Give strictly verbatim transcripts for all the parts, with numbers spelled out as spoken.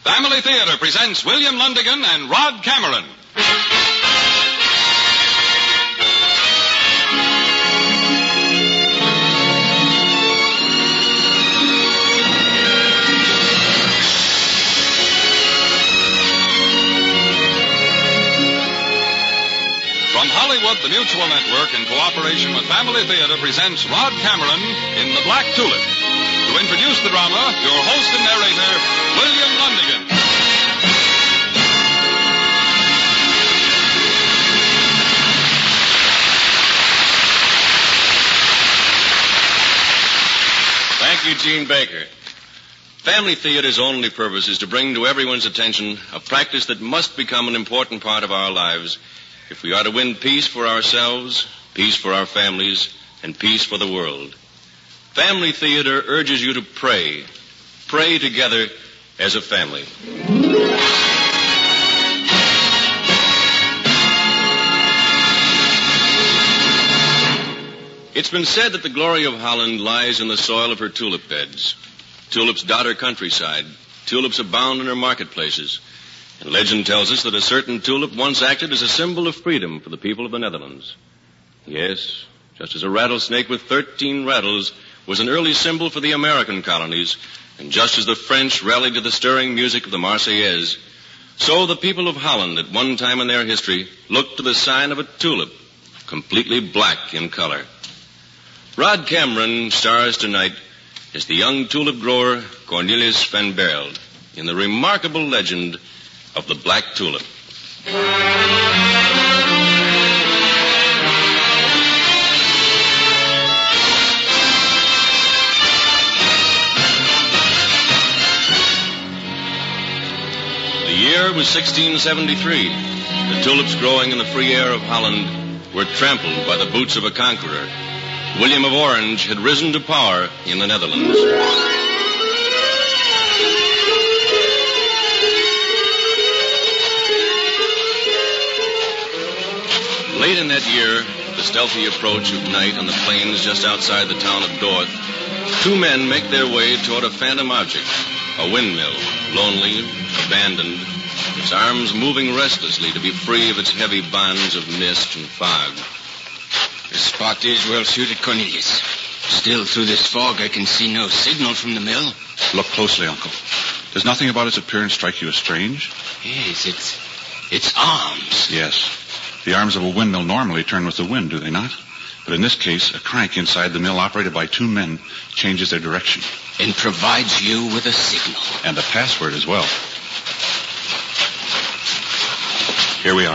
Family Theater presents William Lundigan and Rod Cameron. From Hollywood, the Mutual Network, in cooperation with Family Theater, presents Rod Cameron in The Black Tulip. To introduce the drama, your host and narrator, William Lundigan. Thank you, Gene Baker. Family Theater's only purpose is to bring to everyone's attention a practice that must become an important part of our lives if we are to win peace for ourselves, peace for our families, and peace for the world. Family Theater urges you to pray. Pray together as a family. It's been said that the glory of Holland lies in the soil of her tulip beds. Tulips dot her countryside. Tulips abound in her marketplaces. And legend tells us that a certain tulip once acted as a symbol of freedom for the people of the Netherlands. Yes, just as a rattlesnake with thirteen rattles was an early symbol for the American colonies, and just as the French rallied to the stirring music of the Marseillaise, so the people of Holland at one time in their history looked to the sign of a tulip, completely black in color. Rod Cameron stars tonight as the young tulip grower Cornelius van Baerle in the remarkable legend of the Black Tulip. The year was sixteen seventy-three. The tulips growing in the free air of Holland were trampled by the boots of a conqueror. William of Orange had risen to power in the Netherlands. Late in that year, the stealthy approach of night on the plains just outside the town of Dorth, two men make their way toward a phantom object, a windmill, lonely, abandoned, its arms moving restlessly to be free of its heavy bonds of mist and fog. The spot is well suited, Cornelius. Still, through this fog, I can see no signal from the mill. Look closely, Uncle. Does nothing about its appearance strike you as strange? Yes, it's... it's arms. Yes. The arms of a windmill normally turn with the wind, do they not? But in this case, a crank inside the mill operated by two men changes their direction. And provides you with a signal. And a password as well. Here we are.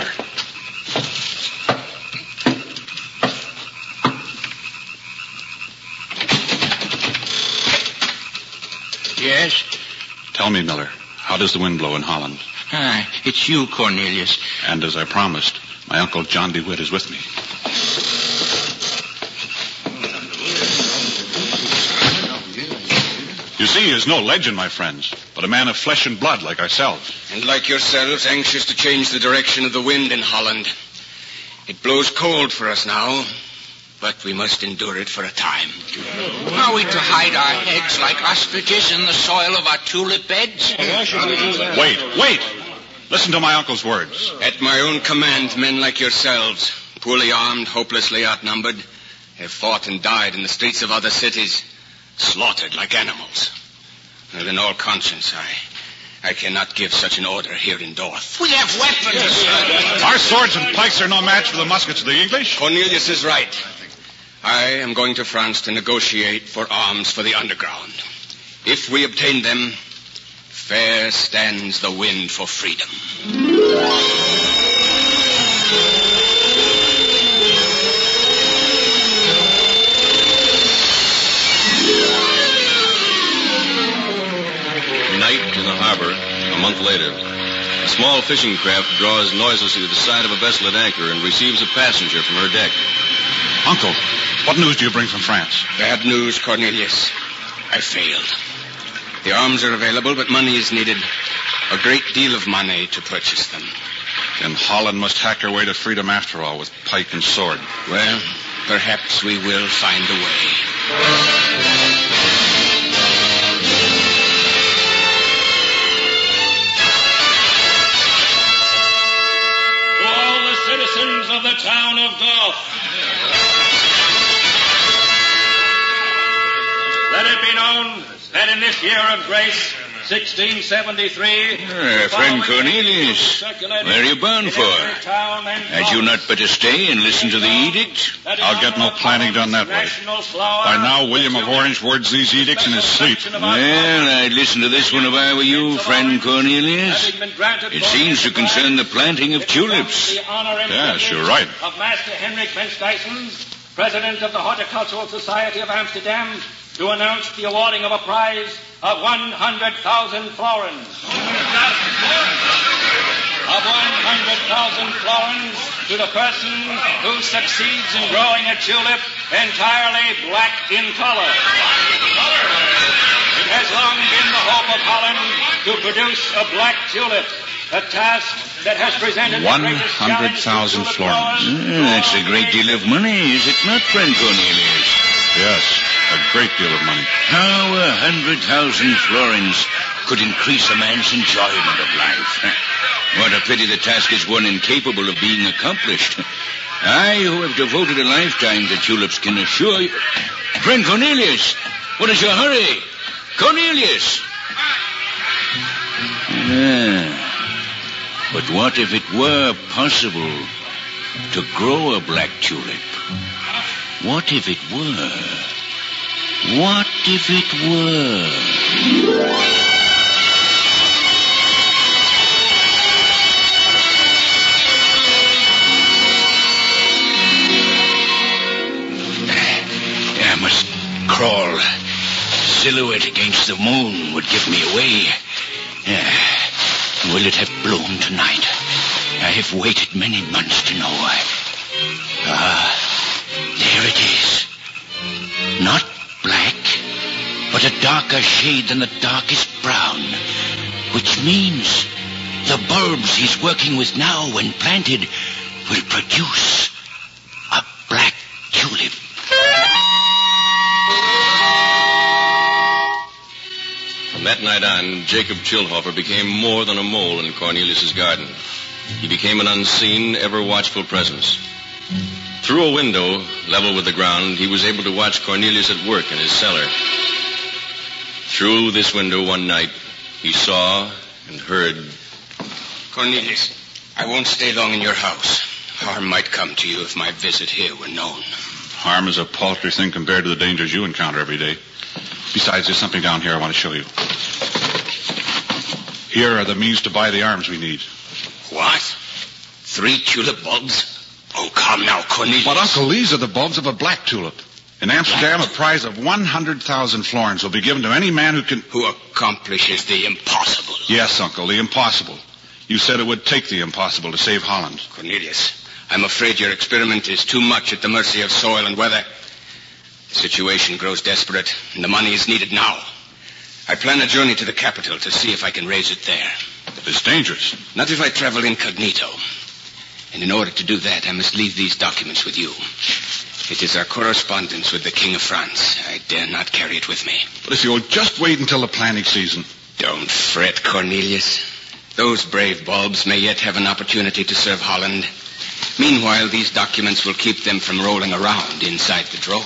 Yes? Tell me, Miller, how does the wind blow in Holland? Ah, it's you, Cornelius. And as I promised, my uncle John DeWitt is with me. You see, he is no legend, my friends, but a man of flesh and blood like ourselves. And like yourselves, anxious to change the direction of the wind in Holland. It blows cold for us now, but we must endure it for a time. Are we to hide our heads like ostriches in the soil of our tulip beds? Wait, wait! Listen to my uncle's words. At my own command, men like yourselves, poorly armed, hopelessly outnumbered, have fought and died in the streets of other cities, slaughtered like animals. And in all conscience, I, I cannot give such an order here in Dorth. We have weapons. Our swords and pikes are no match for the muskets of the English. Cornelius is right. I am going to France to negotiate for arms for the underground. If we obtain them, fair stands the wind for freedom. Night in the harbor, a month later. A small fishing craft draws noiselessly to the side of a vessel at anchor and receives a passenger from her deck. Uncle, what news do you bring from France? Bad news, Cornelius. I failed. The arms are available, but money is needed. A great deal of money to purchase them. Then Holland must hack her way to freedom after all, with pike and sword. Well, perhaps we will find a way. of Dolph. Let it be known that in this year of grace, sixteen seventy-three... Uh, friend Cornelius, where are you bound for? Had you not better stay and listen to the edict? I'll get no planning done that way. By now, William of Orange words these edicts in his sleep. Well, I'd listen to this one if I were you, friend Cornelius. It seems to concern the planting of tulips. Yes, you're right. Of Master Henrik van Stuysen, President of the Horticultural Society of Amsterdam, to announce the awarding of a prize of one hundred thousand florins. Of one hundred thousand florins to the person who succeeds in growing a tulip entirely black in color. It has long been the hope of Holland to produce a black tulip, a task that has presented one hundred thousand florins. Mm, that's a great deal of money, is it not, friend Cornelius? Yes, a great deal of money. How a hundred thousand florins could increase a man's enjoyment of life. What a pity the task is one incapable of being accomplished. I, who have devoted a lifetime to tulips, can assure you... Friend Cornelius, what is your hurry? Cornelius! Ah, but what if it were possible to grow a black tulip? What if it were? What if it were? I must crawl. Silhouette against the moon would give me away. Uh, will it have blown tonight? I have waited many months to know. Ah, there it is. Not black, but a darker shade than the darkest brown, which means the bulbs he's working with now, when planted, will produce a black tulip. From that night on, Jacob Chilhofer became more than a mole in Cornelius's garden. He became an unseen, ever-watchful presence. Through a window, level with the ground, he was able to watch Cornelius at work in his cellar. Through this window one night, he saw and heard... Cornelius, I won't stay long in your house. Harm might come to you if my visit here were known. Harm is a paltry thing compared to the dangers you encounter every day. Besides, there's something down here I want to show you. Here are the means to buy the arms we need. What? Three tulip bulbs? Oh, come now, Cornelius. But, Uncle, these are the bulbs of a black tulip. In Amsterdam, a prize of one hundred thousand florins will be given to any man who can... Who accomplishes the impossible. Yes, Uncle, the impossible. You said it would take the impossible to save Holland. Cornelius, I'm afraid your experiment is too much at the mercy of soil and weather. The situation grows desperate, and the money is needed now. I plan a journey to the capital to see if I can raise it there. It's dangerous. Not if I travel incognito. And in order to do that, I must leave these documents with you. It is our correspondence with the King of France. I dare not carry it with me. But if you'll just wait until the planting season. Don't fret, Cornelius. Those brave bulbs may yet have an opportunity to serve Holland. Meanwhile, these documents will keep them from rolling around inside the drawer.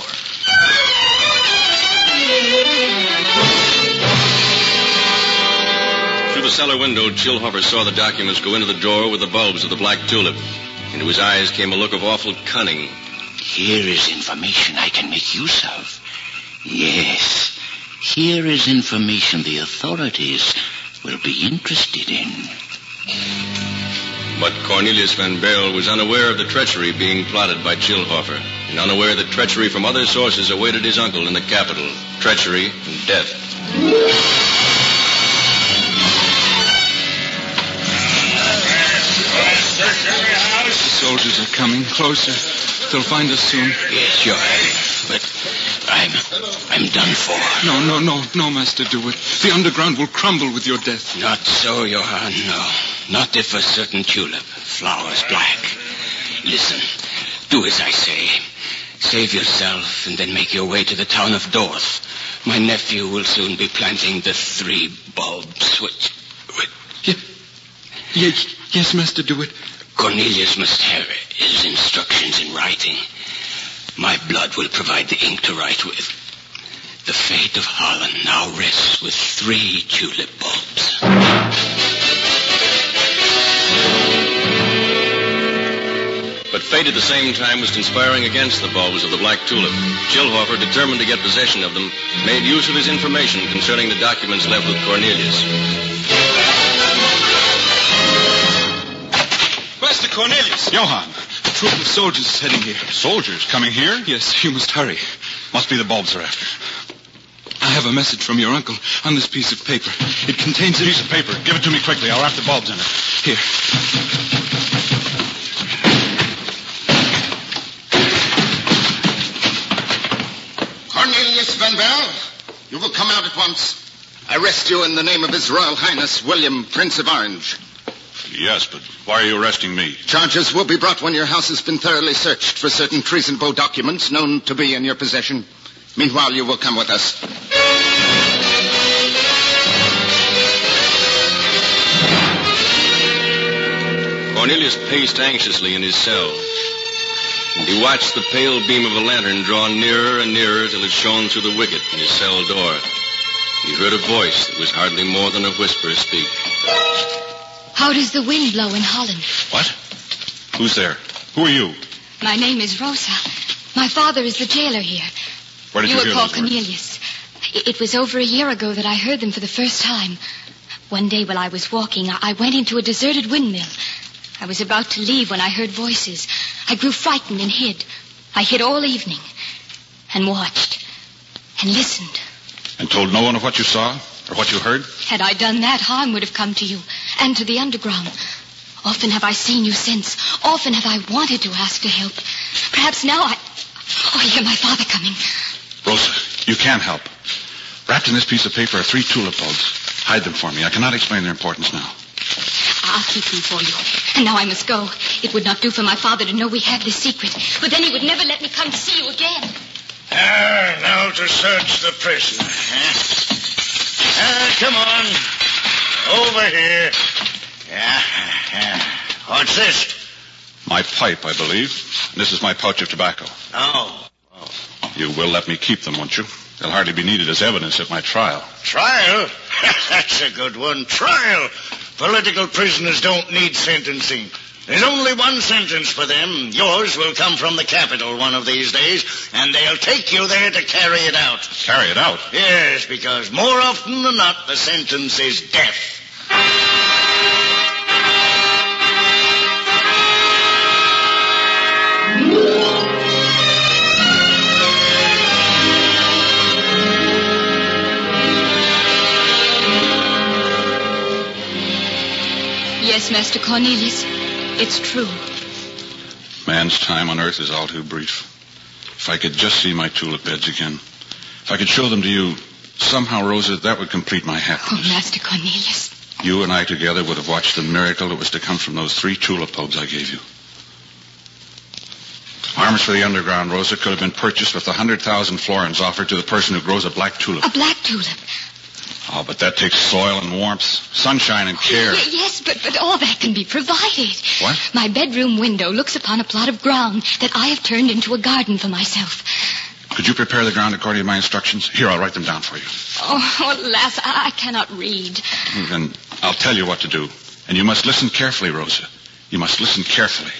Through the cellar window, Chilhofer saw the documents go into the drawer with the bulbs of the black tulip. Into his eyes came a look of awful cunning. Here is information I can make use of. Yes, here is information the authorities will be interested in. But Cornelius van Baerle was unaware of the treachery being plotted by Chilhofer, and unaware that treachery from other sources awaited his uncle in the capital. Treachery and death. The soldiers are coming closer. They'll find us soon. Yes, Johann, but I'm I'm done for. No, no, no, no, Master DeWitt. The underground will crumble with your death. Not so, Johann, no. Not if a certain tulip flowers black. Listen, do as I say. Save yourself and then make your way to the town of Dorth. My nephew will soon be planting the three bulbs which... which... Yes, yes, yes, Master DeWitt. Cornelius must have his instructions in writing. My blood will provide the ink to write with. The fate of Holland now rests with three tulip bulbs. But fate at the same time was conspiring against the bulbs of the Black Tulip. Chilhofer, determined to get possession of them, made use of his information concerning the documents left with Cornelius. Master Cornelius! Johann! A troop of soldiers is heading here. Soldiers coming here? Yes, you must hurry. Must be the bulbs they're after. I have a message from your uncle on this piece of paper. It contains a... piece of paper. Give it to me quickly. I'll wrap the bulbs in it. Here. Cornelius Van Bell, you will come out at once. I arrest you in the name of His Royal Highness William, Prince of Orange. Yes, but why are you arresting me? Charges will be brought when your house has been thoroughly searched for certain treasonable documents known to be in your possession. Meanwhile, you will come with us. Cornelius paced anxiously in his cell. And he watched the pale beam of a lantern draw nearer and nearer till it shone through the wicket in his cell door. He heard a voice that was hardly more than a whisper speak. How does the wind blow in Holland? What? Who's there? Who are you? My name is Rosa. My father is the jailer here. Where did you, you hear were called those words? Cornelius. It was over a year ago that I heard them for the first time. One day while I was walking, I went into a deserted windmill. I was about to leave when I heard voices. I grew frightened and hid. I hid all evening and watched and listened. And told no one of what you saw or what you heard? Had I done that, harm would have come to you and to the underground. Often have I seen you since. Often have I wanted to ask for help. Perhaps now I... Oh, I hear my father coming. Rosa, you can't help. Wrapped in this piece of paper are three tulip bulbs. Hide them for me. I cannot explain their importance now. I'll keep them for you. And now I must go. It would not do for my father to know we have this secret. But then he would never let me come to see you again. Ah, now to search the prisoner. Huh? Ah, come on. Over here. Yeah, yeah. What's this? My pipe, I believe. And this is my pouch of tobacco. Oh. oh. You will let me keep them, won't you? They'll hardly be needed as evidence at my trial. Trial? That's a good one. Trial. Political prisoners don't need sentencing. There's only one sentence for them. Yours will come from the capital one of these days, and they'll take you there to carry it out. Carry it out? Yes, because more often than not, the sentence is death. Yes, Master Cornelius, it's true. Man's time on earth is all too brief. If I could just see my tulip beds again, if I could show them to you, somehow, Rosa, that would complete my happiness. Oh, Master Cornelius. You and I together would have watched the miracle that was to come from those three tulip bulbs I gave you. Arms for the underground, Rosa, could have been purchased with the hundred thousand florins offered to the person who grows a black tulip. A black tulip? Oh, but that takes soil and warmth, sunshine and care. Oh, yes, but, but all that can be provided. What? My bedroom window looks upon a plot of ground that I have turned into a garden for myself. Could you prepare the ground according to my instructions? Here, I'll write them down for you. Oh, alas, I, I cannot read. Then I'll tell you what to do. And you must listen carefully, Rosa. You must listen carefully.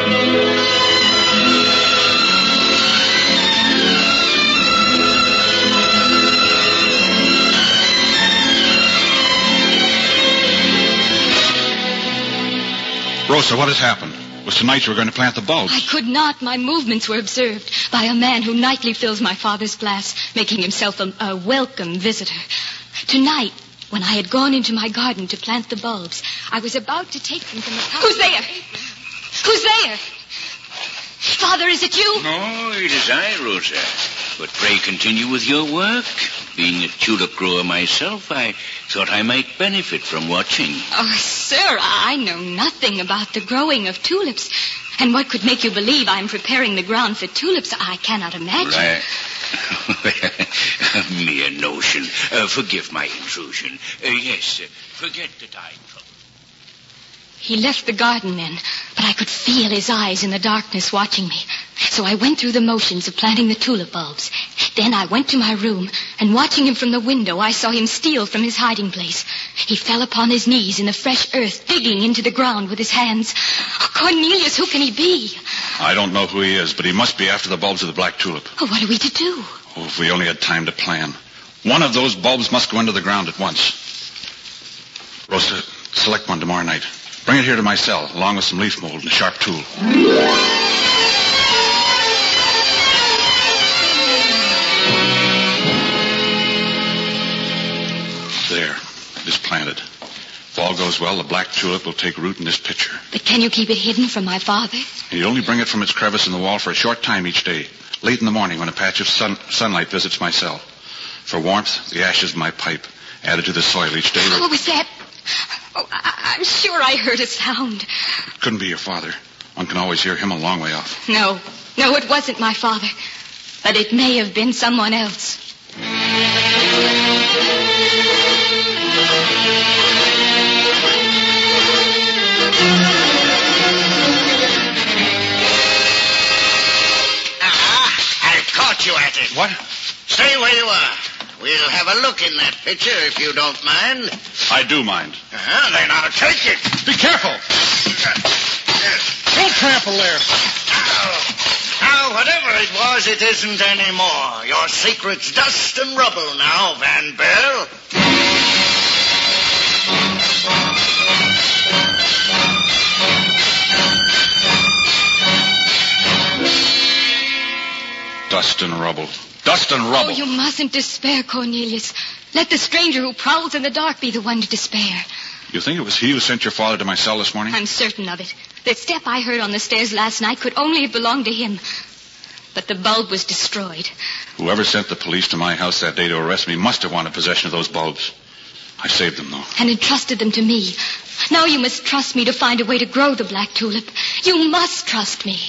Rosa, what has happened? It was tonight you were going to plant the bulbs. I could not. My movements were observed by a man who nightly fills my father's glass, making himself a, a welcome visitor. Tonight, when I had gone into my garden to plant the bulbs, I was about to take them from the house. Who's there? Who's there? Father, is it you? No, it is I, Rosa. But pray continue with your work. Being a tulip grower myself, I thought I might benefit from watching. Oh, sir, I know nothing about the growing of tulips. And what could make you believe I'm preparing the ground for tulips, I cannot imagine. Right. A mere notion. Uh, forgive my intrusion. Uh, yes, uh, forget that I trouble. He left the garden then, but I could feel his eyes in the darkness watching me. So I went through the motions of planting the tulip bulbs. Then I went to my room, and watching him from the window, I saw him steal from his hiding place. He fell upon his knees in the fresh earth, digging into the ground with his hands. Oh, Cornelius, who can he be? I don't know who he is, but he must be after the bulbs of the black tulip. Oh, what are we to do? Oh, if we only had time to plan. One of those bulbs must go into the ground at once. Rosa, select one tomorrow night. Bring it here to my cell, along with some leaf mold and a sharp tool. There. It is planted. If all goes well, the black tulip will take root in this pitcher. But can you keep it hidden from my father? He'll only bring it from its crevice in the wall for a short time each day. Late in the morning when a patch of sun- sunlight visits my cell. For warmth, the ashes of my pipe, added to the soil each day. What was that? Oh, I- I'm sure I heard a sound. It couldn't be your father. One can always hear him a long way off. No, no, it wasn't my father. But it may have been someone else. Ah, I caught you at it. What? Stay where you are. We'll have a look in that pitcher if you don't mind. I do mind. Uh-huh, then I'll take it. Be careful. Don't trample there. Now, now, whatever it was, it isn't anymore. Your secret's dust and rubble now, Van Bell. Dust and rubble. Dust and rubble. Oh, you mustn't despair, Cornelius. Let the stranger who prowls in the dark be the one to despair. You think it was he who sent your father to my cell this morning? I'm certain of it. That step I heard on the stairs last night could only have belonged to him. But the bulb was destroyed. Whoever sent the police to my house that day to arrest me must have wanted possession of those bulbs. I saved them, though. And entrusted them to me. Now you must trust me to find a way to grow the black tulip. You must trust me.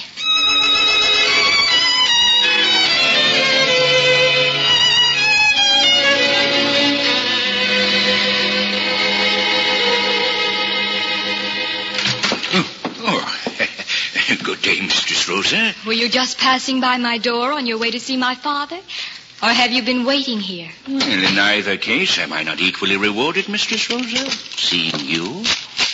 Good day, Mistress Rosa. Were you just passing by my door on your way to see my father? Or have you been waiting here? Well, in either case, am I not equally rewarded, Mistress Rosa? Seeing you?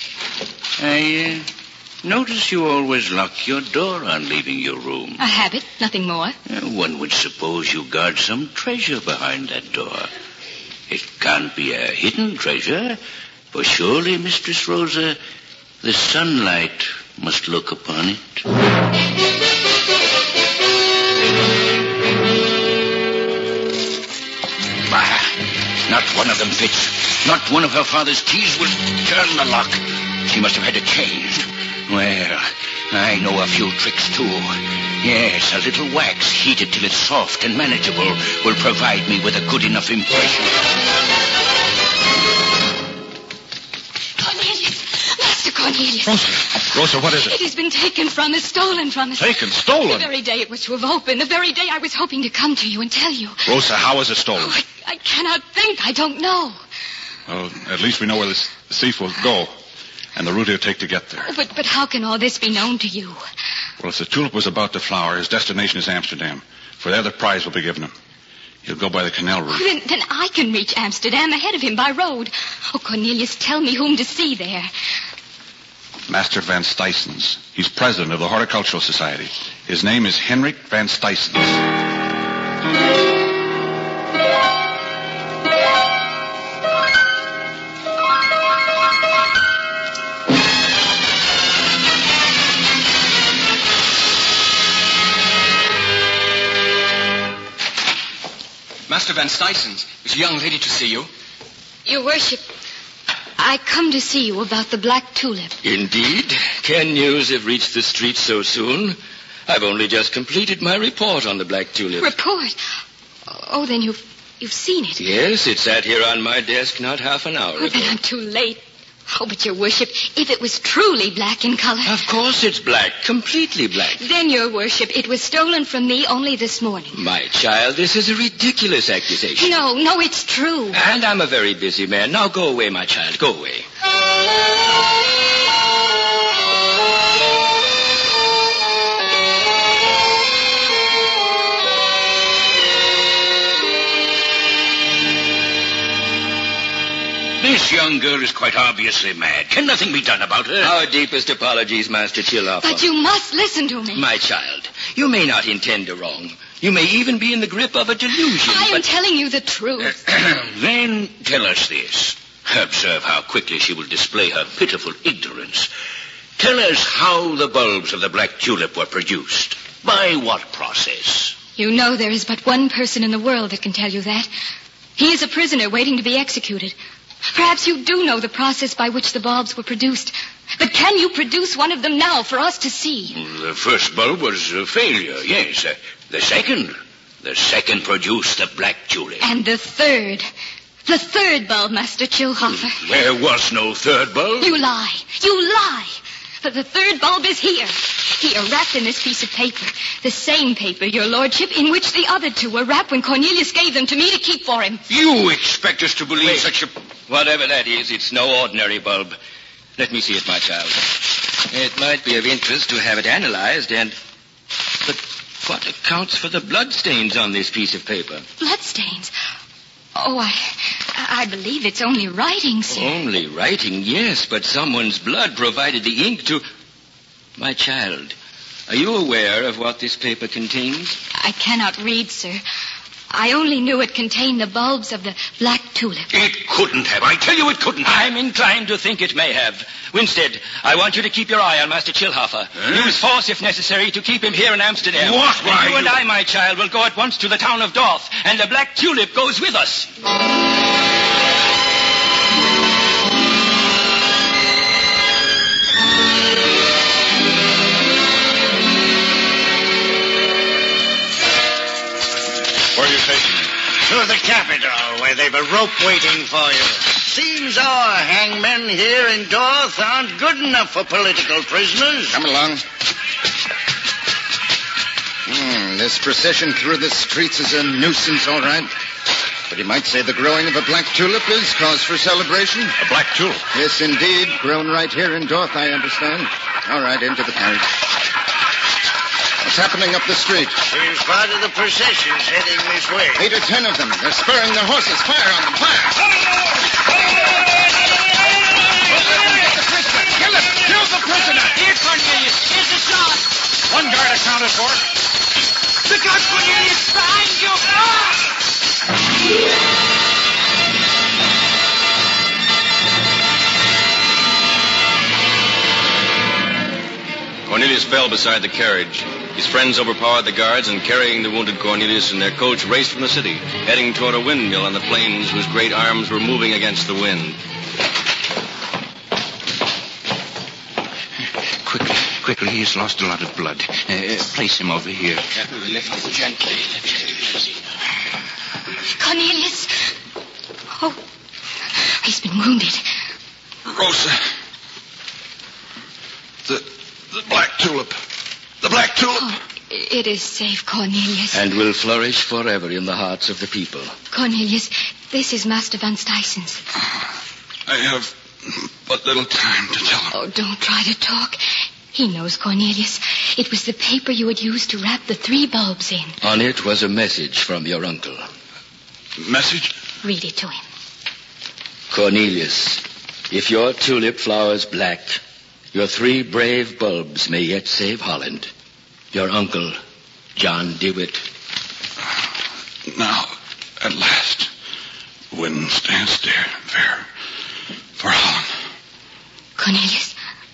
I uh, notice you always lock your door on leaving your room. A habit, nothing more. Uh, one would suppose you guard some treasure behind that door. It can't be a hidden treasure, for surely, Mistress Rosa, the sunlight must look upon it. Bah, not one of them fits. Not one of her father's keys will turn the lock. She must have had it changed. Well, I know a few tricks, too. Yes, a little wax heated till it's soft and manageable will provide me with a good enough impression. Cornelius! Master Cornelius! Rosa, Rosa, what is it? It has been taken from us, stolen from us. Taken? Stolen? The very day it was to have opened, the very day I was hoping to come to you and tell you. Rosa, how was it stolen? Oh, I, I cannot think. I don't know. Well, at least we know where the thief will go and the route he'll take to get there. Oh, but, but how can all this be known to you? Well, if the tulip was about to flower, his destination is Amsterdam. For there the prize will be given him. He'll go by the canal route. Oh, then, then I can reach Amsterdam ahead of him by road. Oh, Cornelius, tell me whom to see there. Master Van Stuyssens. He's president of the Horticultural Society. His name is Henrik Van Stuyssens. Master Van Stuyssens, there's a young lady to see you. Your worship, I come to see you about the black tulip. Indeed? Can news have reached the streets so soon? I've only just completed my report on the black tulip. Report? Oh, then you've, you've seen it. Yes, it sat here on my desk not half an hour Oh, ago. then I'm too late. Oh, but your worship, if it was truly black in color... Of course it's black, completely black. Then, your worship, it was stolen from me only this morning. My child, this is a ridiculous accusation. No, no, it's true. And I'm a very busy man. Now go away, my child, go away. This young girl is quite obviously mad. Can nothing be done about her? Our deepest apologies, Master Chilhoffer. But you must listen to me. My child, you may not intend a wrong. You may even be in the grip of a delusion. I am but... telling you the truth. Then tell us this. Observe how quickly she will display her pitiful ignorance. Tell us how the bulbs of the black tulip were produced. By what process? You know there is but one person in the world that can tell you that. He is a prisoner waiting to be executed. Perhaps you do know the process by which the bulbs were produced. But can you produce one of them now for us to see? The first bulb was a failure, yes. Uh, the second? The second produced the black tulip. And the third? The third bulb, Master Chilhoffer. There was no third bulb? You lie. You lie. But the third bulb is here. Here, wrapped in this piece of paper. The same paper, your lordship, in which the other two were wrapped when Cornelius gave them to me to keep for him. You expect us to believe Wait. such a... Whatever that is, it's no ordinary bulb. Let me see it, my child. It might be of interest to have it analyzed, and... But what accounts for the bloodstains on this piece of paper? Bloodstains? Oh, I... I believe it's only writing, sir. Only writing, yes, but someone's blood provided the ink to... My child, are you aware of what this paper contains? I cannot read, sir. I only knew it contained the bulbs of the black tulip. It couldn't have. I tell you it couldn't have. I'm inclined to think it may have. Winstead, I want you to keep your eye on Master Chilhoffer. Huh? Use force if necessary to keep him here in Amsterdam. What? And Why, you and you- I, my child, will go at once to the town of Dorth, and the black tulip goes with us. Where are you taking me? To the capital, where they've a rope waiting for you. Seems our hangmen here in Dorth aren't good enough for political prisoners. Come along. Hmm, this procession through the streets is a nuisance, all right. But you might say the growing of a black tulip is cause for celebration. A black tulip? Yes, indeed. Grown right here in Dorth, I understand. All right, into the carriage. What's happening up the street? Seems part of the procession's heading this way. Eight or ten of them. They're spurring their horses. Fire on them. Fire! Get the prisoner. Kill him. Kill the prisoner. Here, Cornelius. Here's a shot. One guard accounted for. Look out, Cornelius. Behind you. Ah! Cornelius fell beside the carriage. His friends overpowered the guards and, carrying the wounded Cornelius in their coach, raced from the city, heading toward a windmill on the plains whose great arms were moving against the wind. Quickly, quickly. He's lost a lot of blood. Uh, place him over here. Lift it gently. Cornelius. Oh, he's been wounded. Rosa. The, the black tulip. The black tulip. Oh, it is safe, Cornelius. And will flourish forever in the hearts of the people. Cornelius, this is Master Van Stuysen's. I have but little time to tell him. Oh, don't try to talk. He knows, Cornelius. It was the paper you had used to wrap the three bulbs in. On it was a message from your uncle. Message? Read it to him. Cornelius, if your tulip flowers black, your three brave bulbs may yet save Holland. Your uncle, John DeWitt. Now, at last, wind stands there, fair for Holland. Cornelius.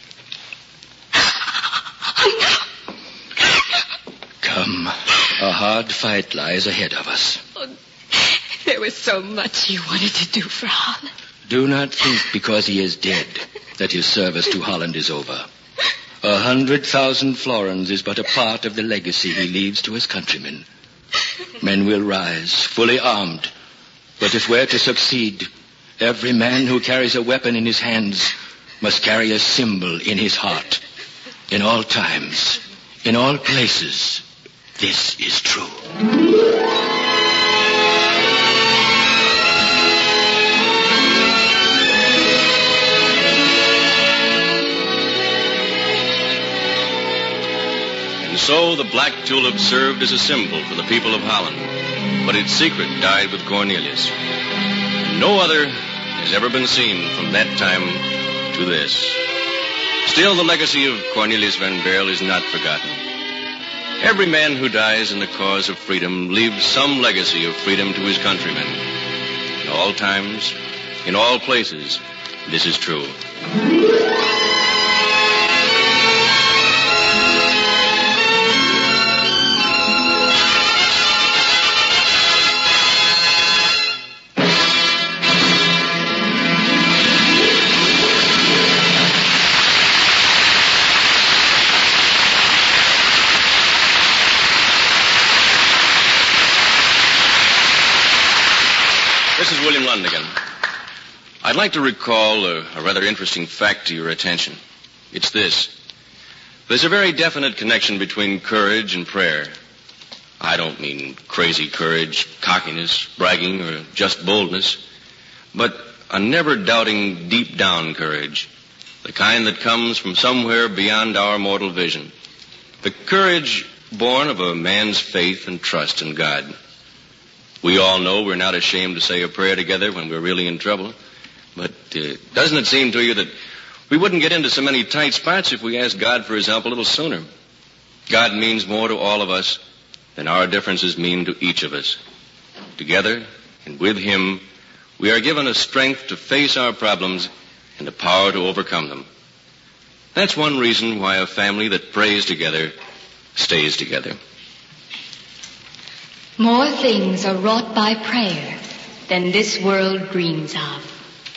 Come, a hard fight lies ahead of us. Oh, there was so much you wanted to do for Holland. Do not think because he is dead that his service to Holland is over. A hundred thousand florins is but a part of the legacy he leaves to his countrymen. Men will rise, fully armed. But if we're to succeed, every man who carries a weapon in his hands must carry a symbol in his heart. In all times, in all places, this is true. And so the black tulip served as a symbol for the people of Holland. But its secret died with Cornelius. And no other, has ever been seen from that time to this. Still, the legacy of Cornelius Van Baerle is not forgotten. Every man who dies in the cause of freedom leaves some legacy of freedom to his countrymen. In all times, in all places, this is true. This is William Lundigan. I'd like to recall a, a rather interesting fact to your attention. It's this. There's a very definite connection between courage and prayer. I don't mean crazy courage, cockiness, bragging, or just boldness, but a never-doubting, deep-down courage, the kind that comes from somewhere beyond our mortal vision. The courage born of a man's faith and trust in God. We all know we're not ashamed to say a prayer together when we're really in trouble. But uh, doesn't it seem to you that we wouldn't get into so many tight spots if we asked God for his help a little sooner? God means more to all of us than our differences mean to each of us. Together and with him, we are given a strength to face our problems and the power to overcome them. That's one reason why a family that prays together stays together. More things are wrought by prayer than this world dreams of.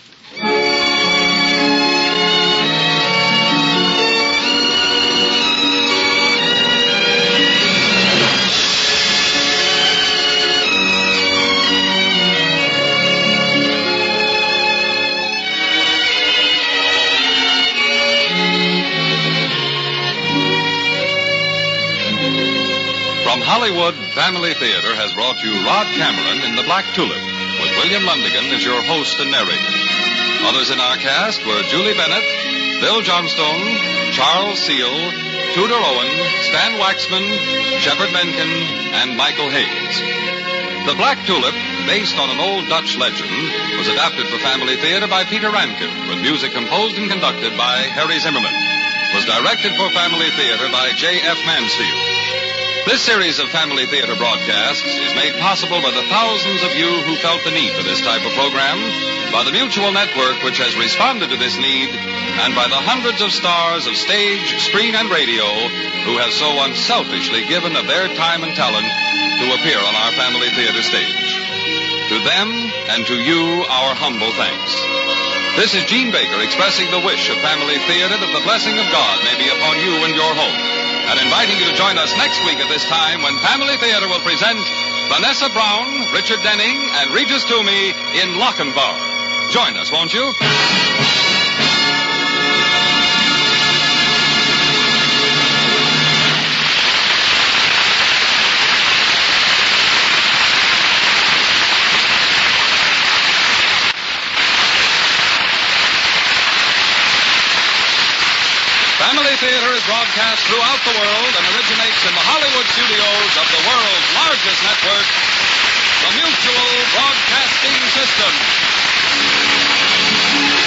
From Hollywood, Family Theater has brought you Rod Cameron in The Black Tulip, with William Lundigan as your host and narrator. Others in our cast were Julie Bennett, Bill Johnstone, Charles Seal, Tudor Owen, Stan Waxman, Shepard Menken, and Michael Hayes. The Black Tulip, based on an old Dutch legend, was adapted for Family Theater by Peter Rankin, with music composed and conducted by Harry Zimmerman. Was directed for Family Theater by J F Mansfield. This series of Family Theater broadcasts is made possible by the thousands of you who felt the need for this type of program, by the Mutual Network which has responded to this need, and by the hundreds of stars of stage, screen, and radio who have so unselfishly given of their time and talent to appear on our Family Theater stage. To them and to you, our humble thanks. This is Gene Baker expressing the wish of Family Theater that the blessing of God may be upon you and your home, and inviting you to join us next week at this time when Family Theater will present Vanessa Brown, Richard Denning, and Regis Toomey in Lochinvar. Join us, won't you? Family Theater is broadcast throughout the world and originates in the Hollywood studios of the world's largest network, the Mutual Broadcasting System.